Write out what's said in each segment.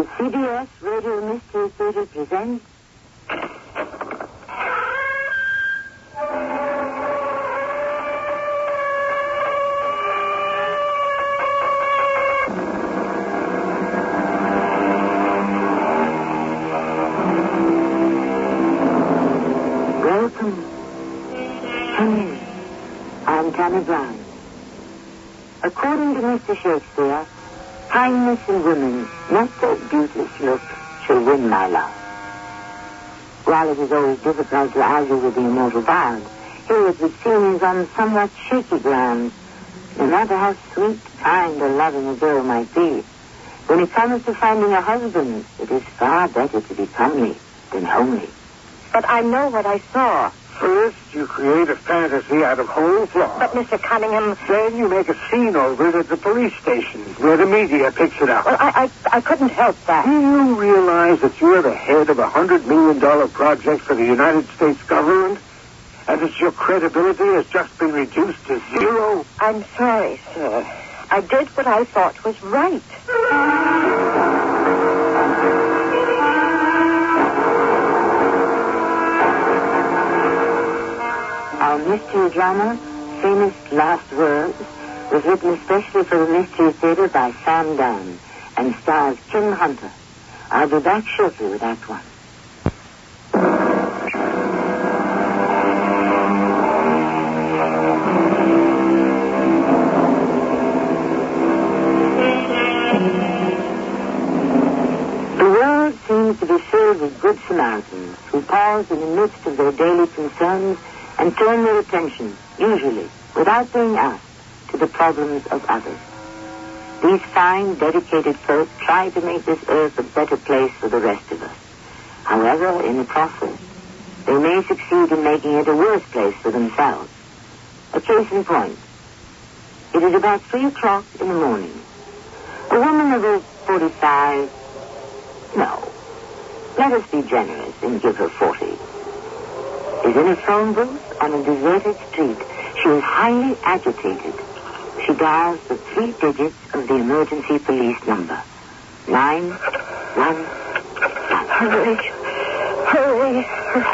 The CBS Radio Mystery Theater presents... Welcome. Come in. I'm Tammy Brown. According to Mr. Shakespeare, kindness in women, not their beauteous look, shall win my love. While it is always difficult to argue with the immortal bard, here it would seem is on somewhat shaky ground. No matter how sweet, kind, or loving a girl might be, when it comes to finding a husband, it is far better to be comely than homely. But I know what I saw. First, you create a fantasy out of whole cloth. But, Mr. Cunningham... Then you make a scene over it at the police station, where the media picks it up. Well, I couldn't help that. Do you realize that you're the head of a $100 million project for the United States government? And that your credibility has just been reduced to zero? I'm sorry, sir. I did what I thought was right. Our mystery drama, Famous Last Words, was written especially for the Mystery Theater by Sam Dunn and stars Kim Hunter. I'll be back shortly with Act One. The world seems to be filled with good Samaritans who pause in the midst of their daily concerns and turn their attention, usually, without being asked, to the problems of others. These fine, dedicated folk try to make this earth a better place for the rest of us. However, in the process, they may succeed in making it a worse place for themselves. A case in point. It is about 3 o'clock in the morning. A woman of 45... No. Let us be generous and give her 40. Is in a phone booth on a deserted street. She is highly agitated. She dials the 3 digits of the emergency police number. 911. Hurry. Hurry.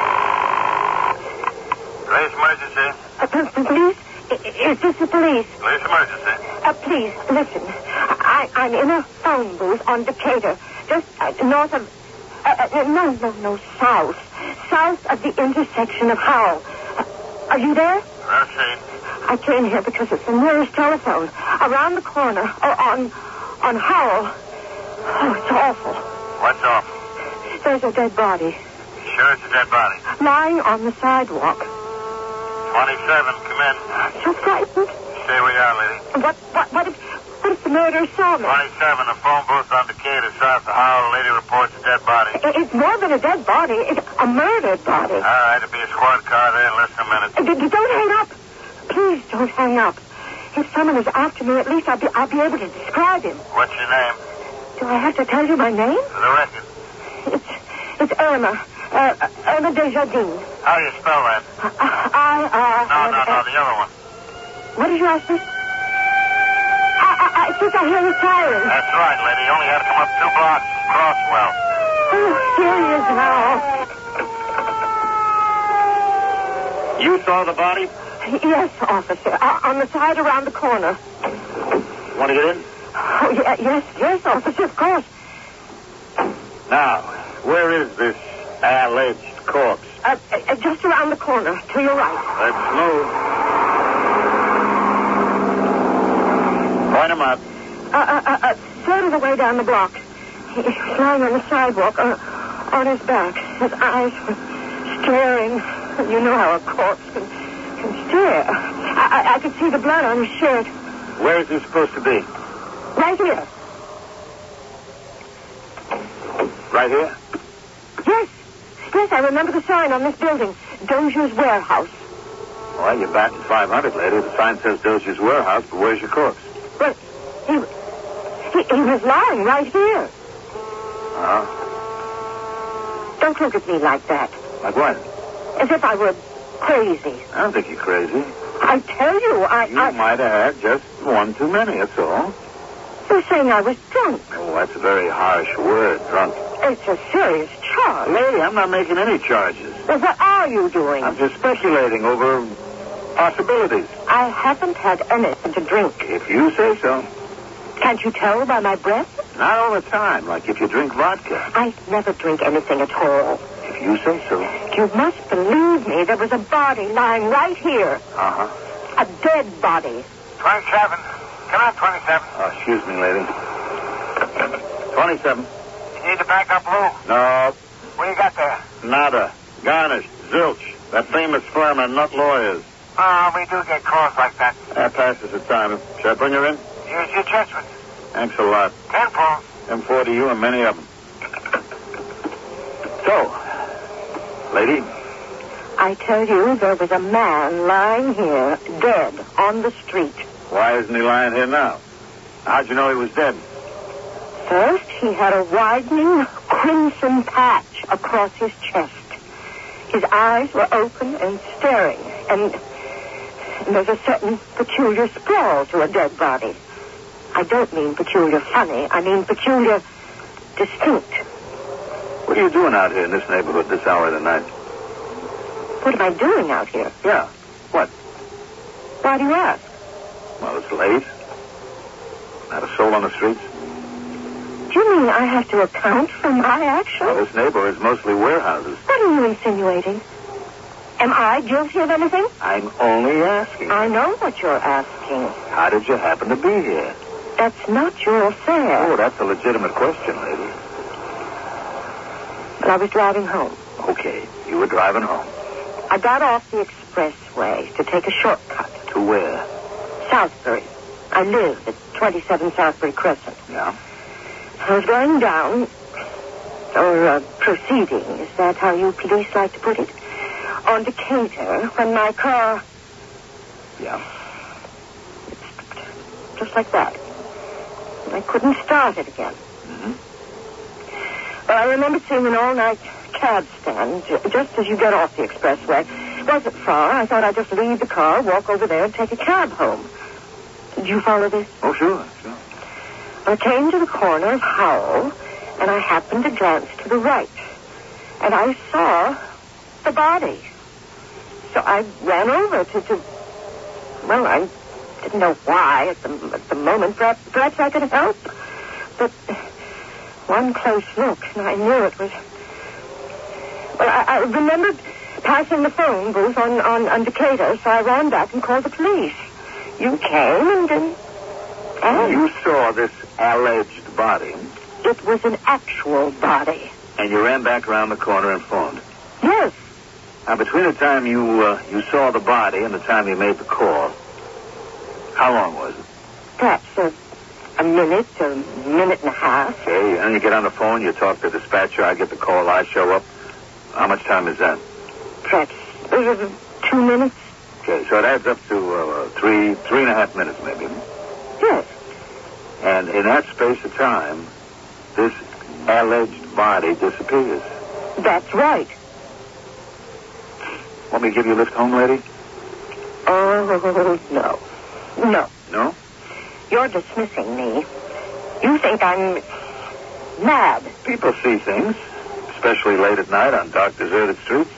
Police emergency. Police? Is this the police? Police emergency. Please, listen. I'm in a phone booth on Decatur, just north of... south. South of the intersection of Howell. Are you there? Routine. I came here because it's the nearest telephone. Around the corner. On Howell. Oh, it's awful. What's awful? There's a dead body. Sure it's a dead body? Lying on the sidewalk. 27, come in. So frightened. Stay where you are, lady. What if the murderer saw me? 27, a phone booth on Decatur, south of Howell. Lady reports a dead body. It's more than a dead body. It's a murdered body. All right, there'll be a squad car there in less than a minute. Don't hang up. Please don't hang up. If someone is after me, at least I'll be able to describe him. What's your name? Do I have to tell you my name? For the record. It's Irma. Irma Desjardins. How do you spell that? No, the other one. What did you ask me? I think I hear the siren. That's right, lady. You only had to come up 2 blocks from Crosswell. Oh, here he is now. You saw the body? Yes, officer. On the side around the corner. Want to get in? Oh, yes, officer, of course. Now, where is this alleged corpse? Just around the corner, to your right. Let's move. Point him up. Third of the way down the block. He's lying on the sidewalk, on his back. His eyes were staring. You know how a corpse can stare. I could see the blood on his shirt. Where is he supposed to be? Right here. Right here? Yes, I remember the sign on this building. Dozier's Warehouse. Well, you're back at 500, lady. The sign says Dozier's Warehouse, but where's your corpse? Well, he was lying right here. Oh? Don't look at me like that. Like what? As if I were crazy. I don't think you're crazy. I tell you, You might have had just one too many, that's all. You're saying I was drunk. Oh, that's a very harsh word, drunk. It's a serious charge. Lady, I'm not making any charges. Well, what are you doing? I'm just speculating over possibilities. I haven't had anything to drink. If you say so. Can't you tell by my breath? Not all the time, like if you drink vodka. I never drink anything at all. If you say so. You must believe me. There was a body lying right here. Uh-huh. A dead body. 27. Come on, 27. Oh, excuse me, lady. 27. You need to back up, Lou. No, What you got there? nada. Garnished. Zilch. That famous firm of nut lawyers. Oh, we do get calls like that. That passes the time. Should I bring her in? Use your judgment. Thanks a lot. 10 phones. Them 4 to you and many of them. So, lady, I tell you, there was a man lying here, dead, on the street. why isn't he lying here now? How'd you know he was dead? First, he had a widening crimson patch across his chest. His eyes were open and staring, and there's a certain peculiar sprawl to a dead body. I don't mean peculiar funny. I mean peculiar distinct. What are you doing out here in this neighborhood this hour of the night? What am I doing out here? Yeah. What? Why do you ask? Well, it's late. Not a soul on the streets. Do you mean I have to account for my actions? Well, this neighborhood is mostly warehouses. What are you insinuating? Am I guilty of anything? I'm only asking. I know what you're asking. How did you happen to be here? That's not your affair. Oh, that's a legitimate question, lady. But I was driving home. Okay, you were driving home. I got off the expressway to take a shortcut. To where? Southbury. I live at 27 Southbury Crescent. Yeah. I was going down, or proceeding, is that how you police like to put it, on Decatur when my car... Yeah. Just like that. And I couldn't start it again. Mm-hmm. Well, I remember seeing an all-night cab stand just as you get off the expressway. It wasn't far. I thought I'd just leave the car, walk over there, and take a cab home. Did you follow this? Oh, sure. I came to the corner of Howell, and I happened to glance to the right. And I saw the body. So I ran over to well, I didn't know why at the moment. Perhaps I could help. But one close look, and I knew it was... Well, I remembered passing the phone booth on Decatur, so I ran back and called the police. You came and You saw this alleged body. It was an actual body. And you ran back around the corner and phoned. Yes. Now, between the time you saw the body and the time you made the call, how long was it? Perhaps a minute and a half. Okay, and you get on the phone, you talk to the dispatcher, I get the call, I show up. How much time is that? Perhaps 2 minutes. Okay, so it adds up to 3.5 minutes maybe. Yes. And in that space of time, this alleged body disappears. That's right. Want me to give you a lift home, lady? Oh, no. No. No? You're dismissing me. You think I'm mad. People see things, especially late at night on dark, deserted streets.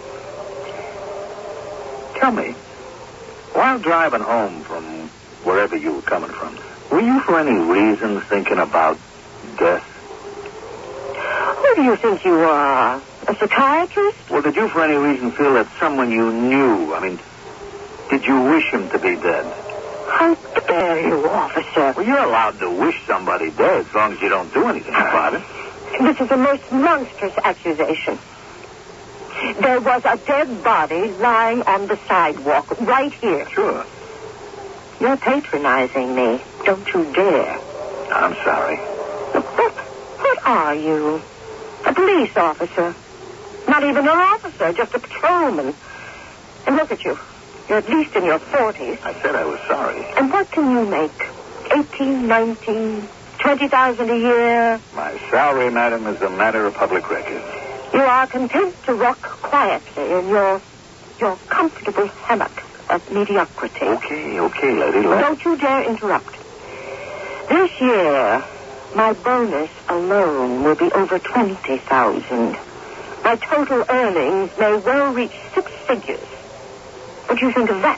Tell me, while driving home from wherever you were coming from, were you for any reason thinking about death? Who do you think you are? A psychiatrist? Well, did you for any reason feel that someone you knew, did you wish him to be dead? How dare you, officer? Well, you're allowed to wish somebody dead as long as you don't do anything about it. This is a most monstrous accusation. There was a dead body lying on the sidewalk right here. Sure. You're patronizing me. Don't you dare. I'm sorry. What are you? A police officer. Not even an officer, just a patrolman. And look at you. You're at least in your 40s. I said I was sorry. And what can you make? 18, 19, 20,000 a year? My salary, madam, is a matter of public record. You are content to rock quietly in your comfortable hammock of mediocrity. Okay, lady. Don't you dare interrupt. This year, my bonus alone will be over $20,000. My total earnings may well reach 6 figures. What do you think of that?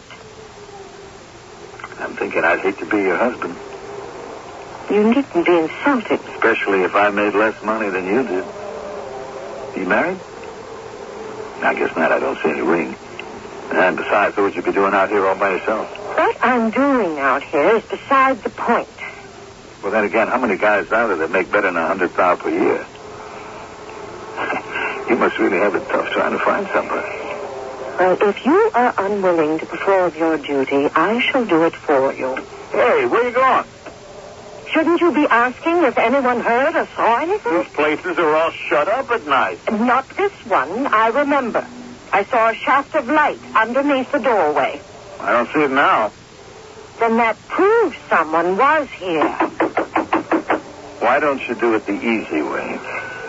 I'm thinking I'd hate to be your husband. You needn't be insulting. Especially if I made less money than you did. You married? I guess not. I don't see any ring. And besides, what would you be doing out here all by yourself? What I'm doing out here is beside the point. Well, then again, how many guys out there that make better than $100,000 per year? You must really have it tough trying to find somebody. Well, if you are unwilling to perform your duty, I shall do it for you. Hey, where you going? Shouldn't you be asking if anyone heard or saw anything? These places are all shut up at night. Not this one, I remember. I saw a shaft of light underneath the doorway. I don't see it now. Then that proves someone was here. Why don't you do it the easy way?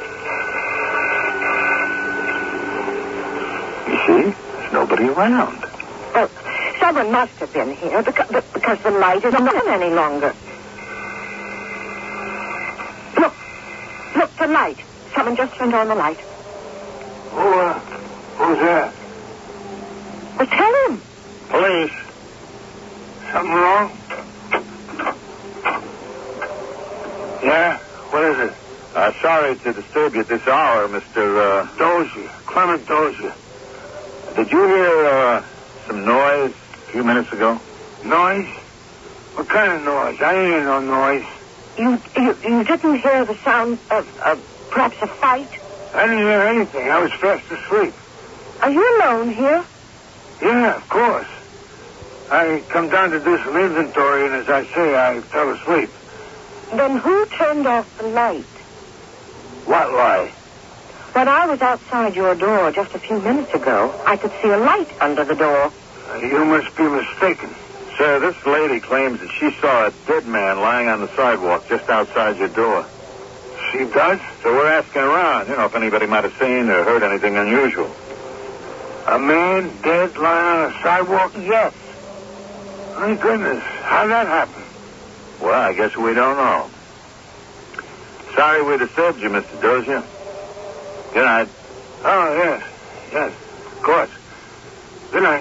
You see? There's nobody around. Well, someone must have been here because the light isn't on any longer. Look, the light. Someone just turned on the light. Who's that? Well, tell him. Police. Something wrong? Yeah? What is it? Sorry to disturb you at this hour, Mr. Dozier. Clement Dozier. Did you hear some noise a few minutes ago? Noise? What kind of noise? I ain't hear no noise. You didn't hear the sound of perhaps a fight? I didn't hear anything. I was fast asleep. Are you alone here? Yeah, of course. I come down to do some inventory, and as I say, I fell asleep. Then who turned off the light? What light? When I was outside your door just a few minutes ago, I could see a light under the door. You must be mistaken. Sir, this lady claims that she saw a dead man lying on the sidewalk just outside your door. She does? So we're asking around, if anybody might have seen or heard anything unusual. A man dead lying on a sidewalk? Yes. My goodness, how'd that happen? Well, I guess we don't know. Sorry we disturbed you, Mr. Dozier. Good night. Oh, yes. Yes, of course. Good night.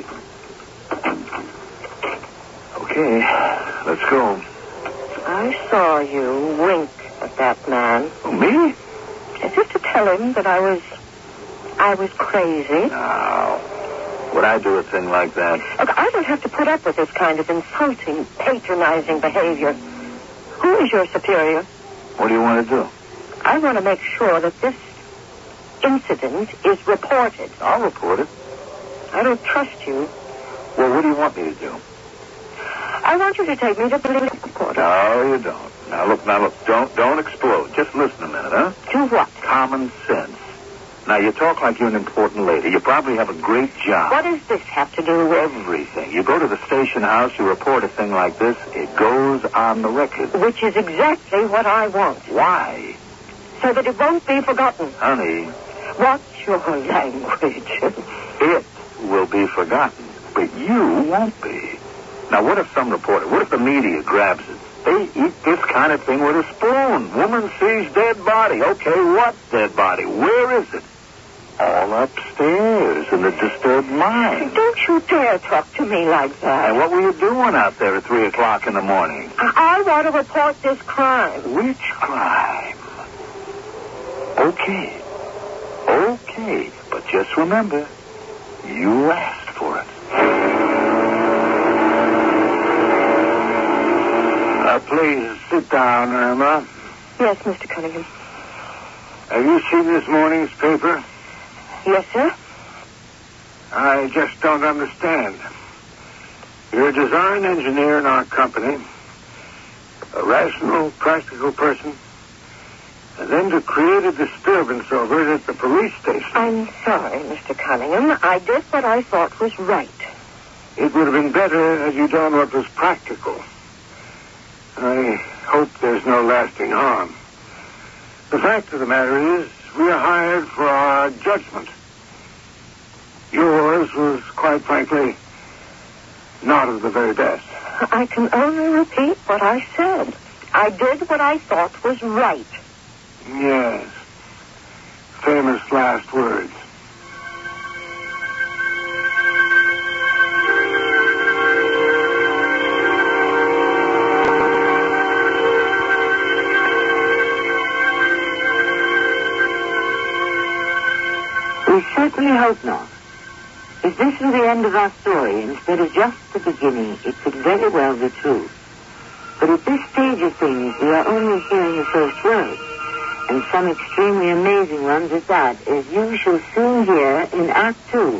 Okay, let's go. I saw you wink at that man. Oh, me? As if to tell him that I was crazy. Now, would I do a thing like that? Look, I don't have to put up with this kind of insulting, patronizing behavior. Who is your superior? What do you want to do? I want to make sure that this incident is reported. I'll report it. I don't trust you. Well, what do you want me to do? I want you to take me to police headquarters. No, you don't. Now, look. Don't explode. Just listen a minute, huh? To what? Common sense. Now, you talk like you're an important lady. You probably have a great job. What does this have to do with? Everything. You go to the station house, you report a thing like this, it goes on the record. Which is exactly what I want. Why? So that it won't be forgotten. Honey. Watch your language. It will be forgotten, but you won't be. Now, what if some reporter, what if the media grabs it? They eat this kind of thing with a spoon. Woman sees dead body. Okay, what dead body? Where is it? All upstairs in the disturbed mind. Don't you dare talk to me like that. And what were you doing out there at 3 o'clock in the morning? I want to report this crime. Which crime? Okay, but just remember, you asked for it. Please sit down, Irma. Yes, Mr. Cunningham. Have you seen this morning's paper? Yes, sir. I just don't understand. You're a design engineer in our company, a rational, practical person, and then to create a disturbance over it at the police station. I'm sorry, Mr. Cunningham. I did what I thought was right. It would have been better had you done what was practical. I hope there's no lasting harm. The fact of the matter is, we are hired for our judgment. Yours was, quite frankly, not of the very best. I can only repeat what I said. I did what I thought was right. Yes. Famous last words. We certainly hope not. If this is the end of our story, instead of just the beginning, it could very well be true. But at this stage of things, we are only hearing the first words, and some extremely amazing ones at that, as you shall soon hear in Act 2.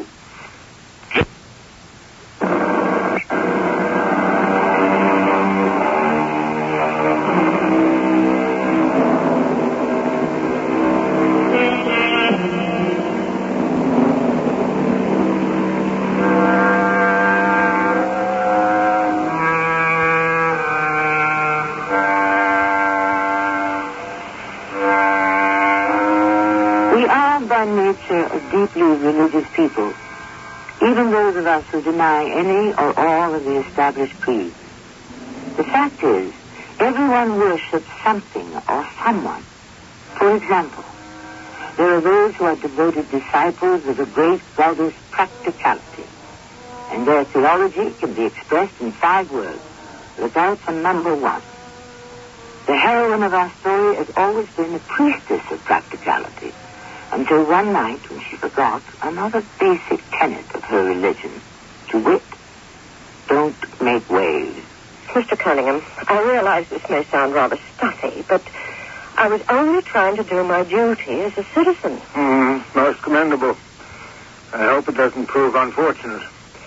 By nature a deeply religious people, even those of us who deny any or all of the established creeds. The fact is, everyone worships something or someone. For example, there are those who are devoted disciples of the great goddess practicality, and their theology can be expressed in 5 words. Look out for number 1. The heroine of our story has always been a priestess of practicality, until one night when she forgot another basic tenet of her religion, to wit, don't make waves. Mr. Cunningham, I realize this may sound rather stuffy, but I was only trying to do my duty as a citizen. Most commendable. I hope it doesn't prove unfortunate.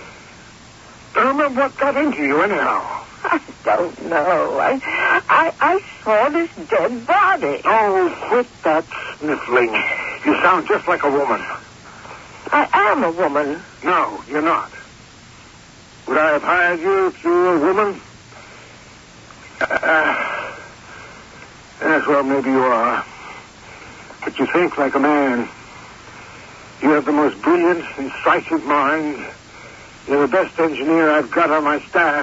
What got into you anyhow? I don't know. I saw this dead body. Oh, quit that sniffling. You sound just like a woman. I am a woman. No, you're not. Would I have hired you if you were a woman? Yes, well, maybe you are. But you think like a man. You have the most brilliant, incisive mind. You're the best engineer I've got on my staff.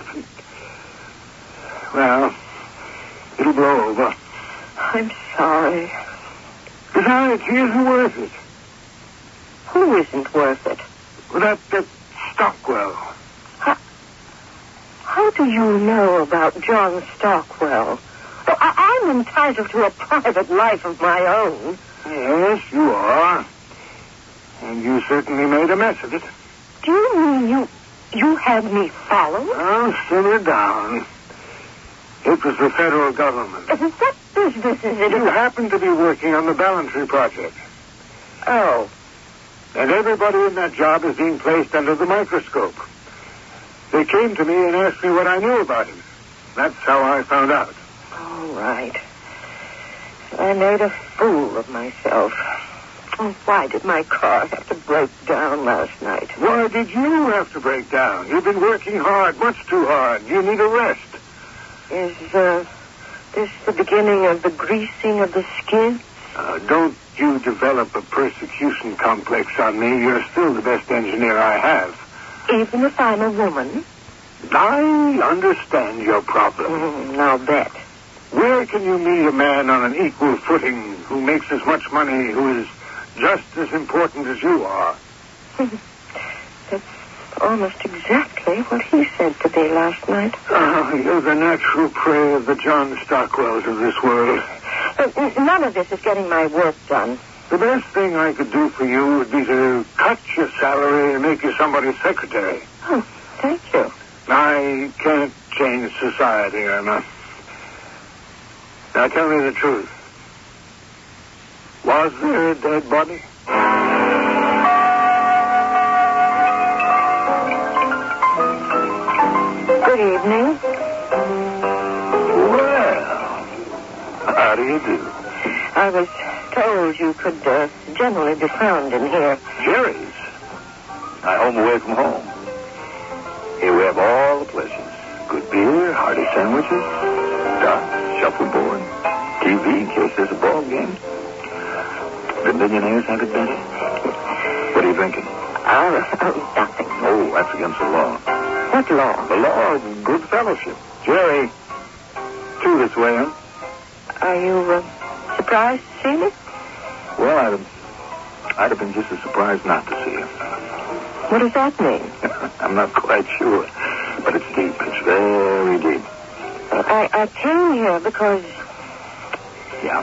Well, it'll blow over. I'm sorry. Besides, he isn't worth it. Who isn't worth it? Well, that Stockwell. How do you know about John Stockwell? Oh, I'm entitled to a private life of my own. Yes, you are. And you certainly made a mess of it. Do you mean you had me followed? Oh, simmer down. It was the federal government. What business is it? You happen to be working on the Ballantyre project. Oh. And everybody in that job is being placed under the microscope. They came to me and asked me what I knew about him. That's how I found out. All right. I made a fool of myself. Oh, why did my car have to break down last night? Why did you have to break down? You've been working hard, much too hard. You need a rest. Is this the beginning of the greasing of the skids? Don't you develop a persecution complex on me. You're still the best engineer I have. Even if I'm a woman? I understand your problem. I'll bet. Where can you meet a man on an equal footing who makes as much money, who is just as important as you are? That's almost exactly what he said to me last night. You're the natural prey of the John Stockwells of this world. None of this is getting my work done. The best thing I could do for you would be to cut your salary and make you somebody's secretary. Oh, thank you. I can't change society, Irma. Now tell me the truth. Was there a dead body? Good evening. Well, how do you do? I was told you could generally be found in here. Jerry's. My home away from home. Here we have all the pleasures. Good beer, hearty sandwiches, darts, shuffleboard, TV in case there's a ball game. The millionaires have it better. What are you drinking? Nothing. Oh, that's against the law. What law? The law of good fellowship. Jerry, two this way, huh? Are you surprised to see me? Well, I'd have been just as surprised not to see you. What does that mean? I'm not quite sure, but it's deep. It's very deep. I came here because... Yeah?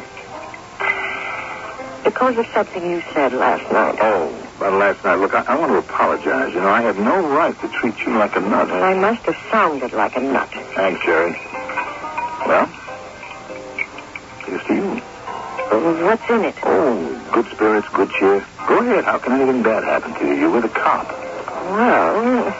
Because of something you said last night. Oh, about last night. Look, I want to apologize. You know, I had no right to treat you like a nut. Well, I must have sounded like a nut. Thanks, Jerry. Well, here's to you. What's in it? Oh, good spirits, good cheer. Go ahead. How can anything bad happen to you? You're with a cop. Well...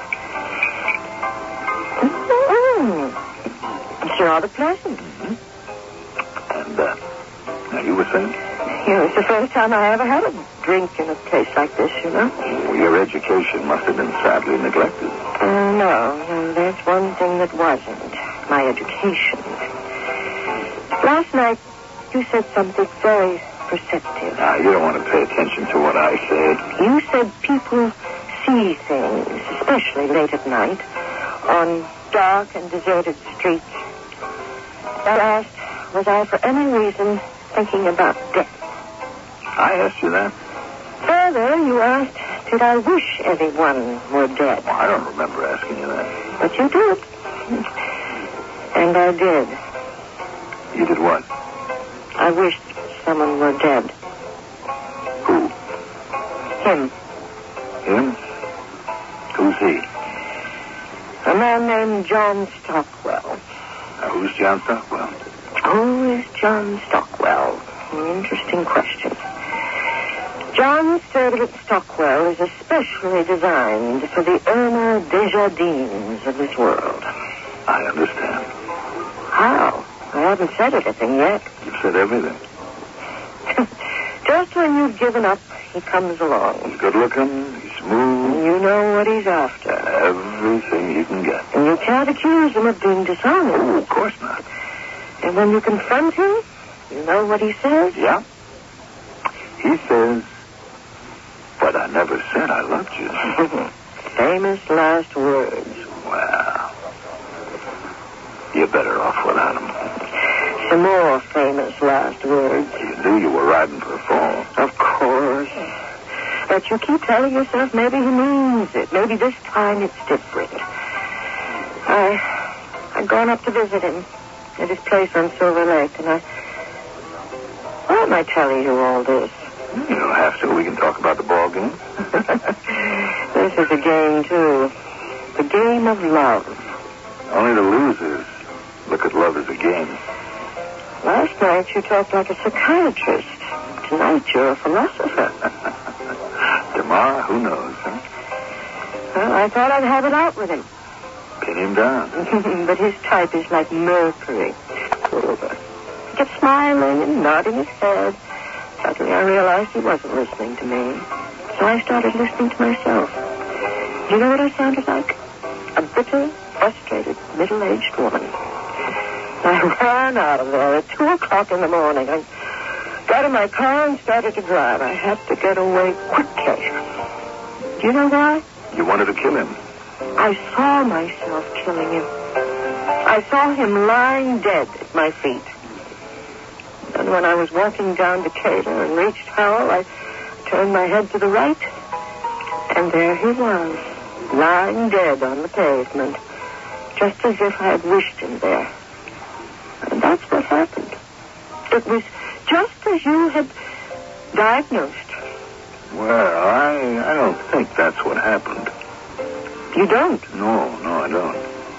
It's rather pleasant. Mm-hmm. And, now you were saying? It's the first time I ever had a drink in a place like this, you know. Well, your education must have been sadly neglected. No, there's one thing that wasn't. My education. Last night, you said something very perceptive. Now, you don't want to pay attention to what I said. You said people see things, especially late at night, on dark and deserted streets. I asked, was I for any reason thinking about death? I asked you that. Further, you asked, did I wish everyone were dead? Well, I don't remember asking you that. But you did. And I did. You did what? I wished someone were dead. Who? Him. Him? Who's he? A man named John Stockwell. Now, who's John Stockwell? Who is John Stockwell? An interesting question. John Sturdivant Stockwell is especially designed for the Irma Desjardins of this world. I understand. How? I haven't said anything yet. You've said everything. Just when you've given up, he comes along. He's good looking, he's smooth. And you know what he's after. Everything he can get. And you can't accuse him of being dishonest. Oh, of course not. And when you confront him, you know what he says? Yeah? He says, but I never said I loved you. Famous last words. Well, you're better off without him. Some more famous last words. You knew you were riding for a fall. Of course. But you keep telling yourself maybe he means it. Maybe this time it's different. I'd gone up to visit him at his place on Silver Lake, and why am I telling you all this? You don't have to. We can talk about the ball game. This is a game, too. The game of love. Only the losers look at love as a game. Last night you talked like a psychiatrist. Tonight you're a philosopher. Tomorrow, who knows, huh? Well, I thought I'd have it out with him. Pin him down. But his type is like mercury. He kept smiling and nodding his head. Suddenly I realized he wasn't listening to me. So I started listening to myself. Do you know what I sounded like? A bitter, frustrated, middle-aged woman. I ran out of there at 2 o'clock in the morning. I got in my car and started to drive. I had to get away quickly. Do you know why? You wanted to kill him. I saw myself killing him. I saw him lying dead at my feet. And when I was walking down Decatur and reached Howell, I turned my head to the right, and there he was, lying dead on the pavement, just as if I had wished him there. And that's what happened. It was just as you had diagnosed. Well, I don't think that's what happened. You don't? No, I don't.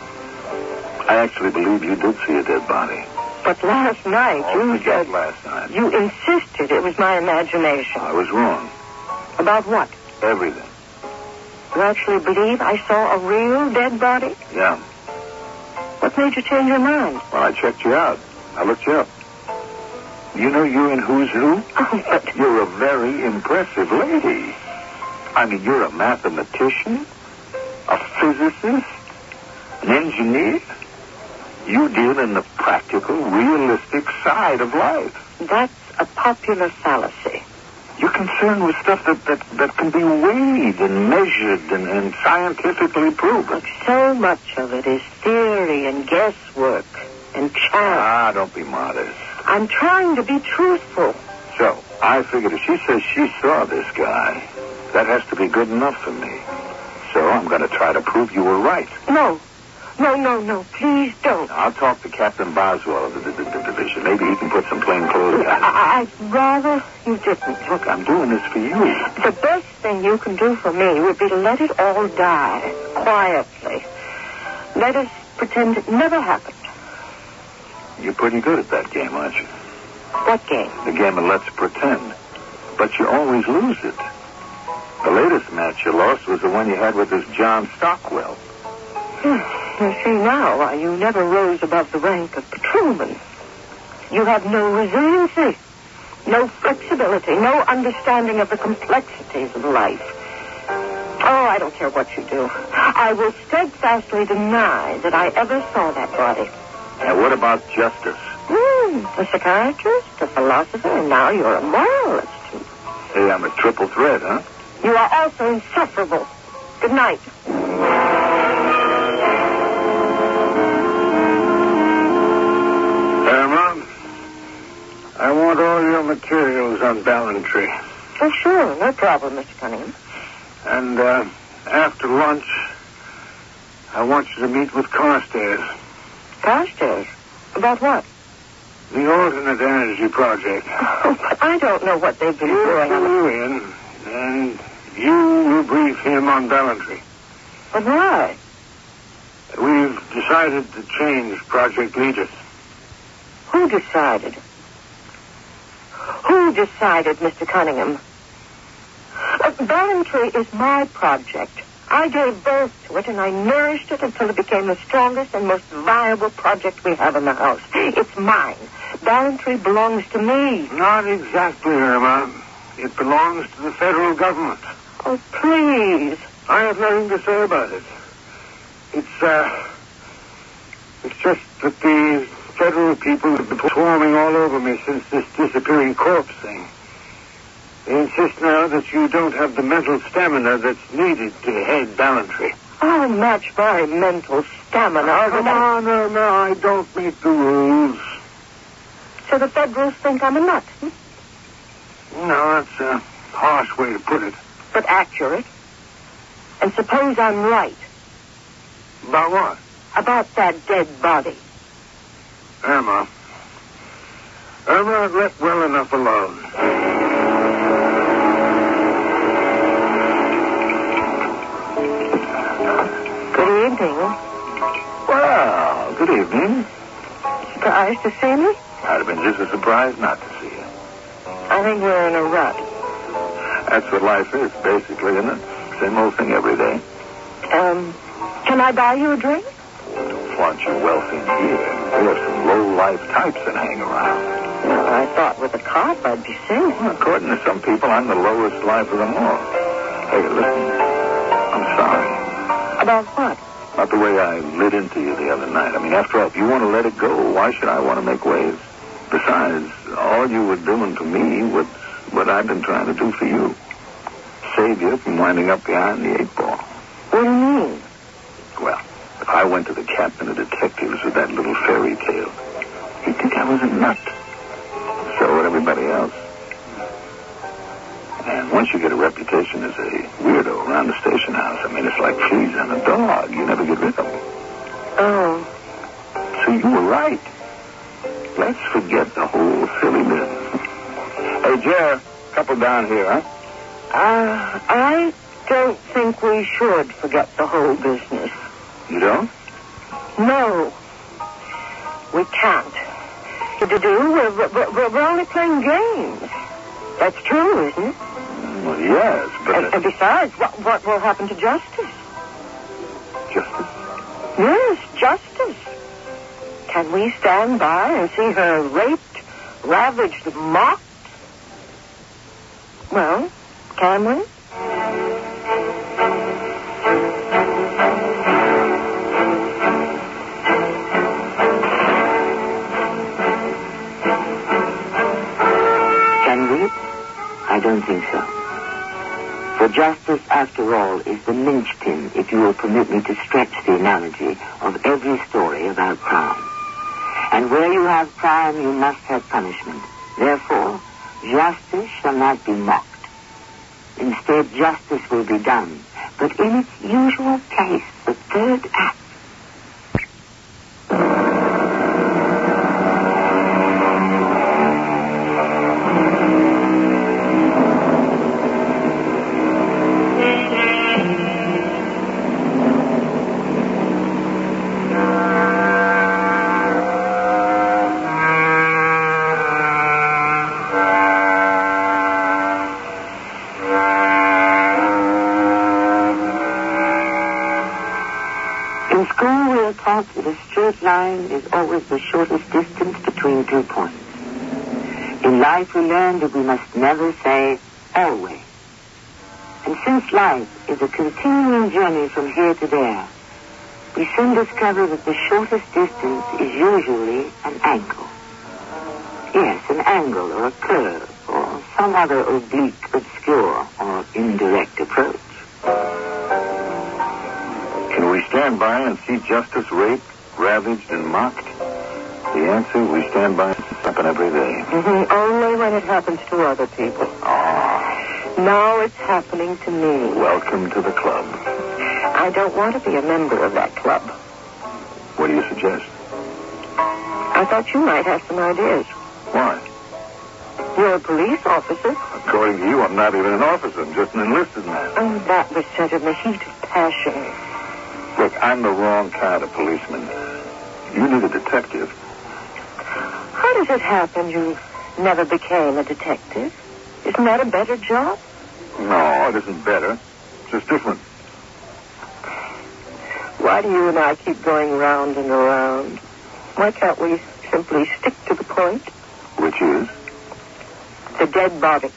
I actually believe you did see a dead body. But last night you said said... last night. You insisted it was my imagination. I was wrong. About what? Everything. You actually believe I saw a real dead body? Yeah. What made you change your mind? Well, I checked you out. I looked you up. You know you're in Who's Who? Oh, but... You're a very impressive lady. I mean, you're a mathematician, a physicist, an engineer. You deal in the practical, realistic side of life. That's a popular fallacy. You're concerned with stuff that can be weighed and measured and scientifically proven. Look, so much of it is theory and guesswork and chance. Ah, don't be modest. I'm trying to be truthful. So, I figured if she says she saw this guy, that has to be good enough for me. So I'm going to try to prove you were right. No. Please don't. I'll talk to Captain Boswell of the division. Maybe he can put some plain clothes on. I'd rather you didn't. Look, I'm doing this for you. The best thing you can do for me would be to let it all die quietly. Let us pretend it never happened. You're pretty good at that game, aren't you? What game? The game of let's pretend. But you always lose it. The latest match you lost was the one you had with this John Stockwell. You see now why you never rose above the rank of patrolman. You have no resiliency, no flexibility, no understanding of the complexities of life. Oh, I don't care what you do. I will steadfastly deny that I ever saw that body. And what about justice? A psychiatrist, a philosopher, and now you're a moralist. Hey, I'm a triple threat, huh? You are also insufferable. Good night. Mom, I want all your materials on Ballantyre. Oh, sure. No problem, Mr. Cunningham. And after lunch, I want you to meet with Carstairs. Carstairs? About what? The alternate energy project. Oh, but I don't know what they've been doing. You in, and you will brief him on Ballantyre. But why? We've decided to change project leaders. Who decided? Who decided, Mr. Cunningham? Ballantyre is my project. I gave birth to it, and I nourished it until it became the strongest and most viable project we have in the house. It's mine. Ballantyre belongs to me. Not exactly, Irma. It belongs to the federal government. Oh, please. I have nothing to say about it. It's just that the federal people have been swarming all over me since this disappearing corpse thing. They insist now that you don't have the mental stamina that's needed to head Ballantyre. I'll match my mental stamina. Come on, Irma, I don't make the rules. So the Federals think I'm a nut, No, that's a harsh way to put it. But accurate. And suppose I'm right. About what? About that dead body. Irma, let well enough alone. Good evening. Well, good evening. Surprised to see me? I'd have been just as surprised not to see you. I think we're in a rut. That's what life is, basically, isn't it? Same old thing every day. Can I buy you a drink? Don't flaunt your wealth in here. We have some low-life types that hang around. Well, I thought with a cop I'd be safe. Well, according to some people, I'm the lowest life of them all. Hey, listen, I'm sorry. About what? About the way I lit into you the other night. I mean, after all, if you want to let it go, why should I want to make waves? Besides, all you were doing for me was what I've been trying to do for you. Save you from winding up behind the 8 ball. What do you mean? Well, if I went to the captain of detectives with that little fairy tale, he'd think I was a nut. So would everybody else. And once you get a reputation as a weirdo around the station house, I mean, it's like fleas on a dog. You never get rid of them. Oh. So you were right. Let's forget the whole silly business. Hey, Jer, couple down here, huh? I don't think we should forget the whole business. You don't? No. We can't. We're only playing games. That's true, isn't it? Well, yes, but... And besides, what will happen to justice? Justice? Yes, justice. Can we stand by and see her raped, ravaged, mocked? Well, can we? Can we? I don't think so. For justice, after all, is the linchpin, if you will permit me to stretch the analogy, of every story about crime. And where you have crime, you must have punishment. Therefore, justice shall not be mocked. Instead, justice will be done, but in its usual place, the third act. That a straight line is always the shortest distance between 2 points. In life we learn that we must never say always. And since life is a continuing journey from here to there, we soon discover that the shortest distance is usually an angle. Yes, an angle or a curve or some other oblique, obscure, or indirect approach. Can we stand by and see justice raped, ravaged, and mocked? The answer, we stand by and happen every day. Only when it happens to other people. Now it's happening to me. Welcome to the club. I don't want to be a member of that club. What do you suggest? I thought you might have some ideas. Why? You're a police officer. According to you, I'm not even an officer. I'm just an enlisted man. Oh, that was said in the heat of passion. Look, I'm the wrong kind of policeman. You need a detective. How does it happen you never became a detective? Isn't that a better job? No, it isn't better. It's just different. Why do you and I keep going round and around? Why can't we simply stick to the point? Which is? The dead body.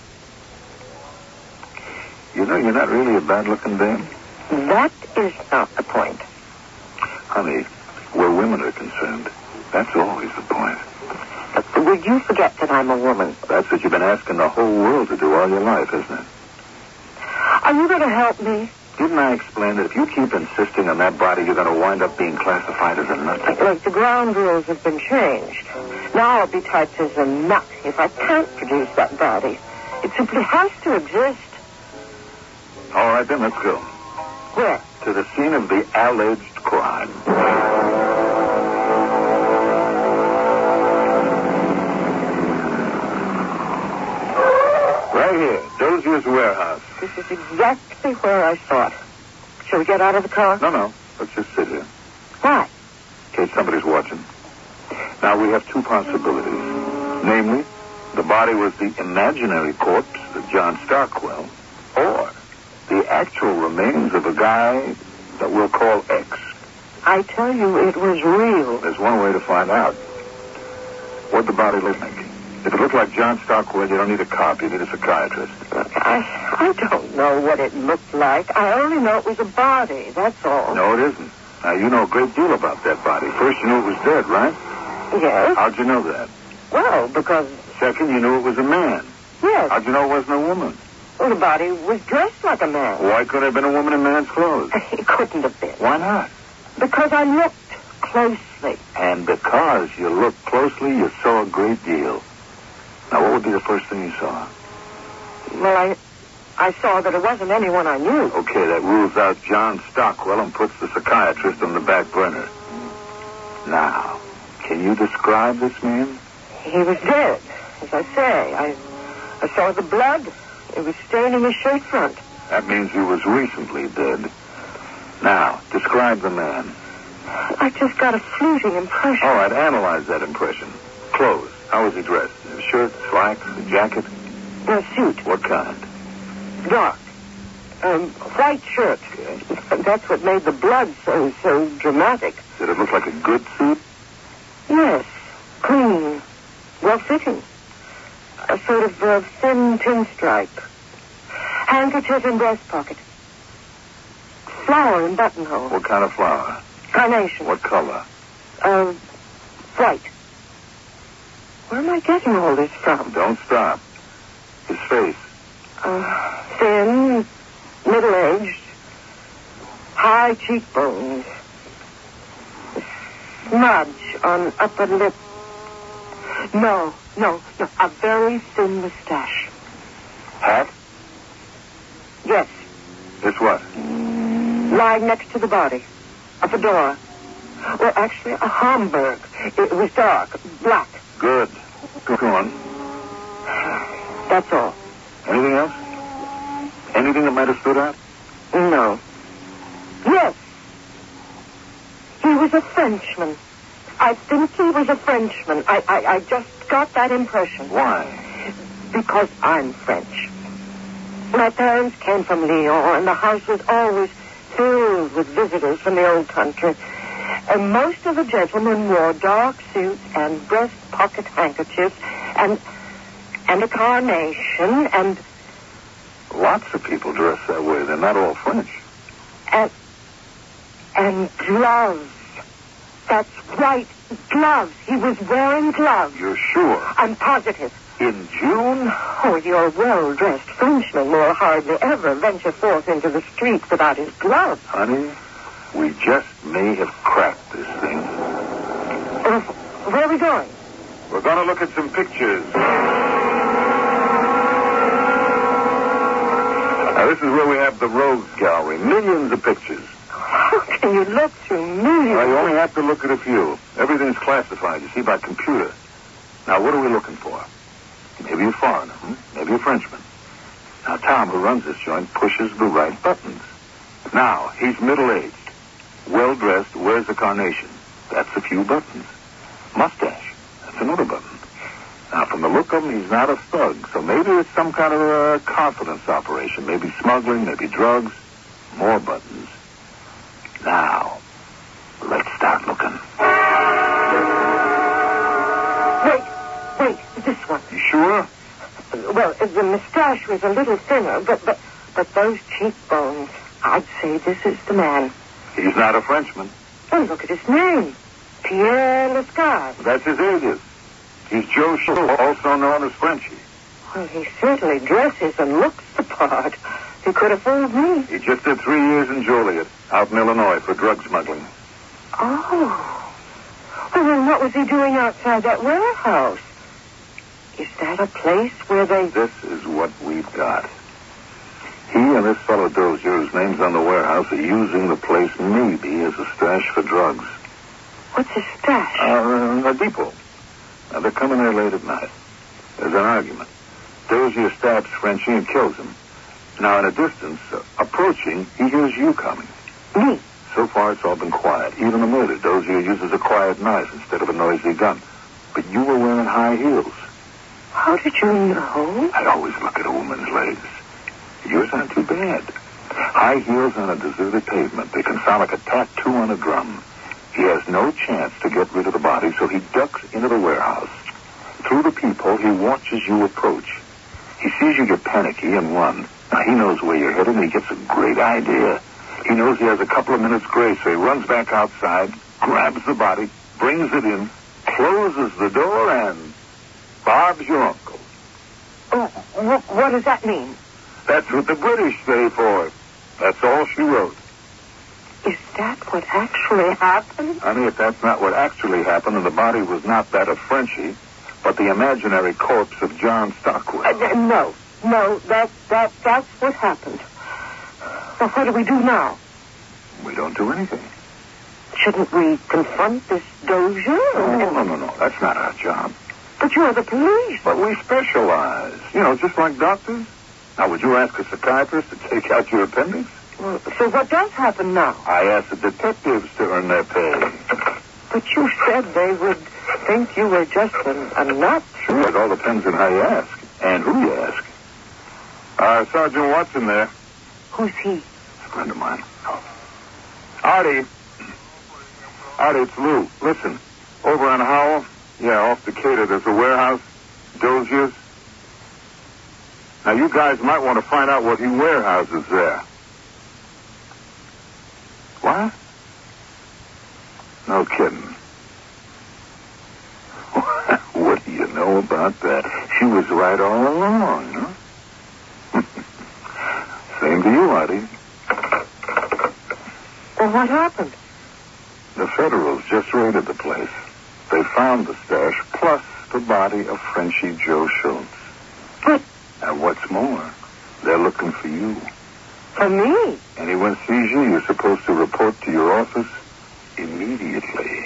You know, you're not really a bad-looking dame. That is not the point. Honey, where women are concerned, that's always the point. Would you forget that I'm a woman? That's what you've been asking the whole world to do all your life, isn't it? Are you going to help me? Didn't I explain that if you keep insisting on that body, you're going to wind up being classified as a nut? Look, the ground rules have been changed. Now I'll be typed as a nut if I can't produce that body. It simply has to exist. All right, then, let's go. Where? To the scene of the alleged crime. Right here, Dozier's warehouse. This is exactly where I saw it. Shall we get out of the car? No. Let's just sit here. Why? In case somebody's watching. Now, we have two possibilities. Namely, the body was the imaginary corpse of John Stockwell, or the actual remains of a guy that we'll call X. I tell you, it was real. There's one way to find out. What'd the body look like? If it looked like John Stockwell, you don't need a cop. You need a psychiatrist. Look, I don't know what it looked like. I only know it was a body, that's all. No, it isn't. Now, you know a great deal about that body. First, you knew it was dead, right? Yes. How'd you know that? Well, because... Second, you knew it was a man. Yes. How'd you know it wasn't a woman? Well, the body was dressed like a man. Why couldn't it have been a woman in man's clothes? It couldn't have been. Why not? Because I looked closely. And because you looked closely, you saw a great deal. Now, what would be the first thing you saw? Well, I saw that it wasn't anyone I knew. Okay, that rules out John Stockwell and puts the psychiatrist on the back burner. Now, can you describe this man? He was dead, as I say. I saw the blood. It was staining his shirt front. That means he was recently dead. Now, describe the man. I just got a fleeting impression. All right, analyze that impression. Clothes. How was he dressed? A shirt, slacks, a jacket? A suit. What kind? Dark. White shirt. Okay. That's what made the blood so dramatic. Did it look like a good suit? Yes. Clean. Well-fitting. A sort of thin pinstripe. Handkerchief in breast pocket. Flower in buttonhole. What kind of flower? Carnation. What color? White. Where am I getting all this from? Don't stop. His face. Thin, middle-aged, high cheekbones. Smudge on upper lip No. A very thin mustache. Hat? Yes. It's what? Lying next to the body. A fedora. Well, actually, a Homburg. It was dark, black. Good. Go on. That's all. Anything else? Anything that might have stood out? No. Yes. He was a Frenchman. I think he was a Frenchman. I just got that impression. Why? Because I'm French. My parents came from Lyon, and the house was always filled with visitors from the old country. And most of the gentlemen wore dark suits and breast pocket handkerchiefs and a carnation and... Lots of people dress that way. They're not all French. And gloves. That's right, gloves. He was wearing gloves. You're sure? I'm positive. In June? Oh, your well-dressed Frenchman will hardly ever venture forth into the streets without his gloves. Honey, we just may have cracked this thing. Where are we going? We're going to look at some pictures. Now, this is where we have the Rogues Gallery. Millions of pictures. How can you look through millions? Well, you only have to look at a few. Everything's classified, you see, by computer. Now, what are we looking for? Maybe a foreigner, maybe a Frenchman. Now, Tom, who runs this joint, pushes the right buttons. Now, he's middle-aged, well-dressed, wears a carnation. That's a few buttons. Mustache, that's another button. Now, from the look of him, he's not a thug, so maybe it's some kind of a confidence operation. Maybe smuggling, maybe drugs. More buttons. Now, let's start looking. Wait, this one. You sure? Well, the mustache was a little thinner, but those cheekbones, I'd say this is the man. He's not a Frenchman. Oh, look at his name. Pierre Lescage. That's his alias. He's Joe Shaw, also known as Frenchie. Well, he certainly dresses and looks the part. He could have fooled me. He just did 3 years in Joliet, out in Illinois, for drug smuggling. Oh. Well, then what was he doing outside that warehouse? Is that a place where they... This is what we've got. He and this fellow Dozier, whose name's on the warehouse, are using the place maybe as a stash for drugs. What's a stash? A depot. Now, they're coming there late at night. There's an argument. Dozier stabs Frenchie and kills him. Now, in a distance, approaching, he hears you coming. Me? So far, it's all been quiet. Even the murder, Dozier uses a quiet knife instead of a noisy gun. But you were wearing high heels. How did you know? I always look at a woman's legs. Yours aren't too bad. High heels on a deserted pavement. They can sound like a tattoo on a drum. He has no chance to get rid of the body, so he ducks into the warehouse. Through the peephole, he watches you approach. He sees you get panicky and run. Now, he knows where you're headed, and he gets a great idea. He knows he has a couple of minutes grace, so he runs back outside, grabs the body, brings it in, closes the door, and Bob's your uncle. Oh, what does that mean? That's what the British say for it. That's all she wrote. Is that what actually happened? Honey, if that's not what actually happened, then the body was not that of Frenchie, but the imaginary corpse of John Stockwell. No, that's what happened. Well, what do we do now? We don't do anything. Shouldn't we confront this Dozier? No. That's not our job. But you're the police. But we specialize. Just like doctors. Now, would you ask a psychiatrist to take out your appendix? Well, so what does happen now? I asked the detectives to earn their pay. But you said they would think you were just a nut. Sure, it all depends on how you ask and who you ask. Sergeant Watson there. Who's he? A friend of mine. Artie, it's Lou. Listen, over on Howell, off Decatur, there's a warehouse, Dozier's. Now, you guys might want to find out what he warehouses there. What? No kidding. What do you know about that? She was right all along, huh? Same to you, Artie. Well, what happened? The Federals just raided the place. They found the stash, plus the body of Frenchie Joe Schultz. But And what's more, they're looking for you. for me? Anyone sees you, you're supposed to report to your office immediately.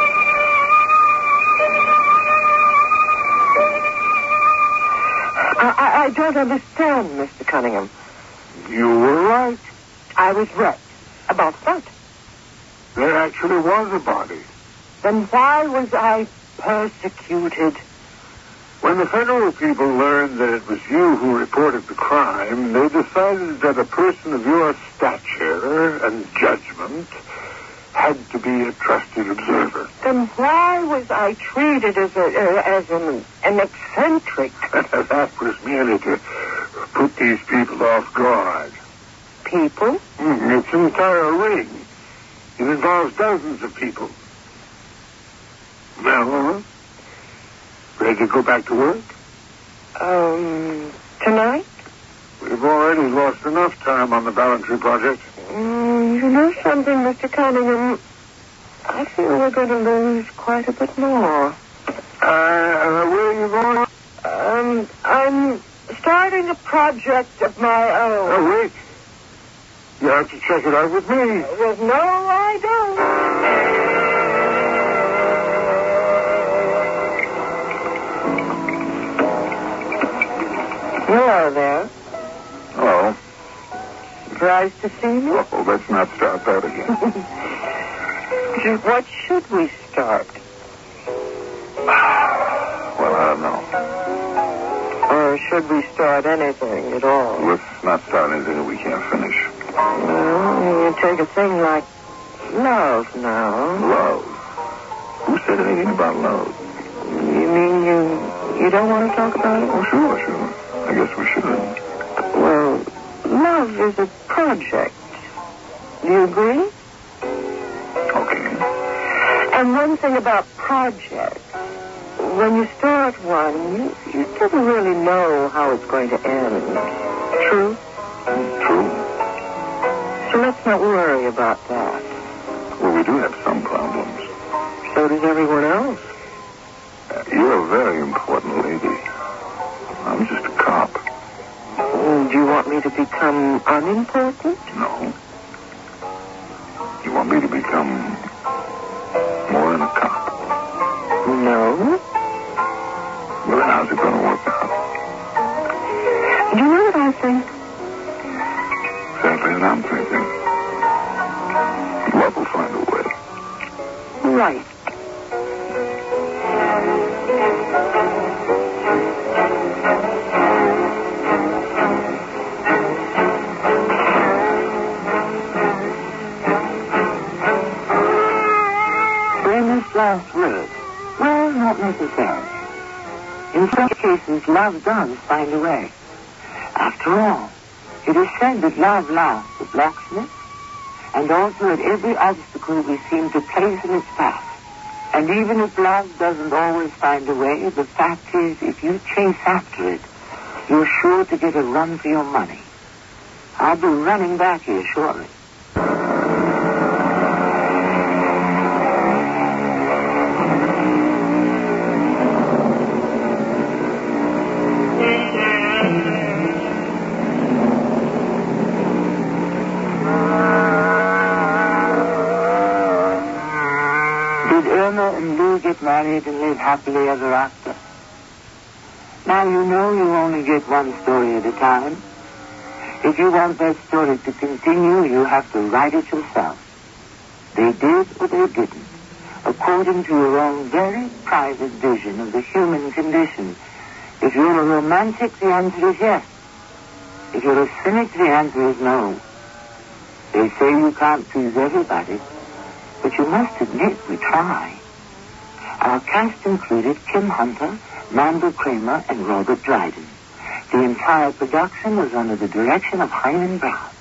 I don't understand, Mr. Cunningham. You were right. I was right. About what? There actually was a body. Then why was I persecuted? When the federal people learned that it was you who reported the crime, they decided that a person of your stature and judgment had to be a trusted observer. Then why was I treated as an eccentric? That was merely to put these people off guard. People? It's an entire ring. It involves dozens of people. Well, ready to go back to work? Tonight? We've already lost enough time on the Ballantyre project. You know something, Mr. Cunningham? I feel we're going to lose quite a bit more. Where are you going? I'm starting a project of my own. Oh, wait. You have to check it out with me. Well, no, I don't. Hello there. Hello. Surprised to see me? Oh, let's not start that again. What should we start? Well, I don't know. Or should we start anything at all? Let's not start anything that we can't finish. Well, you take a thing like love now. Love? Who said anything about love? You mean you don't want to talk about it? Oh, sure. I guess we should. Well, love is a project. Do you agree? Okay. And one thing about projects, when you start one, you never really know how it's going to end. True? True. So let's not worry about that. Well, we do have some problems. So does everyone else. You're a very important lady. I'm just a cop. Do you want me to become unimportant? No. You want me to become more than a cop? No. Well, then how's it going to work out? Do you know what I think? Exactly what I'm thinking. Love will find a way. Right. Last word? Well, not necessarily. In some cases, love does find a way. After all, it is said that love laughs at locksmiths, and also at every obstacle we seem to place in its path. And even if love doesn't always find a way, the fact is, if you chase after it, you're sure to get a run for your money. I'll be running back here shortly. Get married and live happily ever after. Now you know you only get one story at a time. If you want that story to continue, you have to write it yourself. They did or they didn't, according to your own very private vision of the human condition. If you're a romantic, the answer is yes. If you're a cynic, the answer is no. They say you can't please everybody, but you must admit we try. Our cast included Kim Hunter, Mandel Kramer, and Robert Dryden. The entire production was under the direction of Hyman Brown.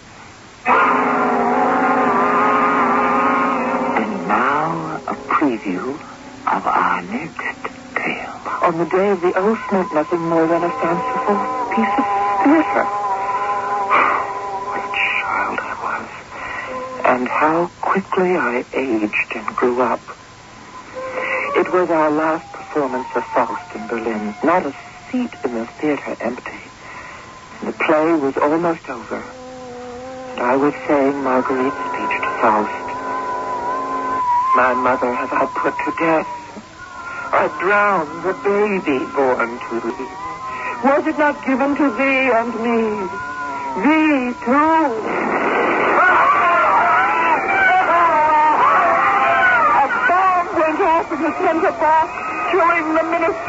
And now, a preview of our next tale. On the day of the oath meant nothing more than a fanciful piece of theater. What a child I was. And how quickly I aged and grew up. It was our last performance of Faust in Berlin. Not a seat in the theater empty. And the play was almost over. And I was saying Marguerite's speech to Faust. My mother have I put to death. I drowned the baby born to thee. Was it not given to thee and me? Thee too. A bomb went off in the center box, killing the minister.